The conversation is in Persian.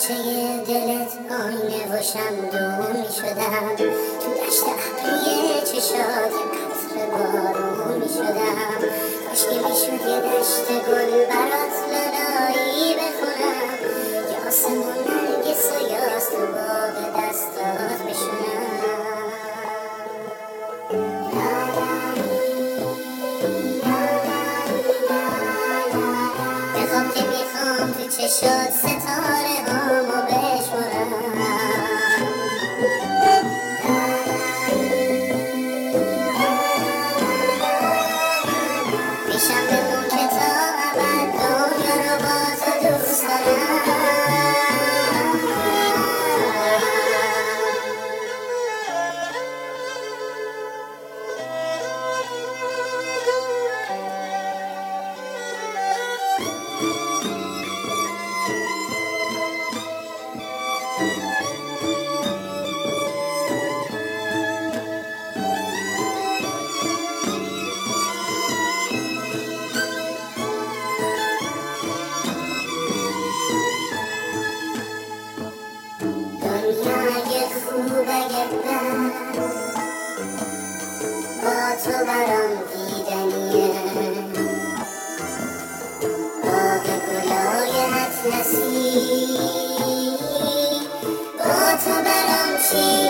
باغچه دلت آینه و شمدون می شدم، تو دشت ابری چشات یه قطره بارون می شدم. کاش که می شد یه دشت گل برات لالایی بخونم، یا آسمون نرگس و یاس تو باغ دستات بشونم. بخواب که میخوام تو چشات ستاره هامو بشمارم. میشم بمون که تا ابد دنیا رو با تو دوست دارم. دنیای خوب اگه بد با تو برام دیدنیه، باغ گلای اطلسی با تو برام چی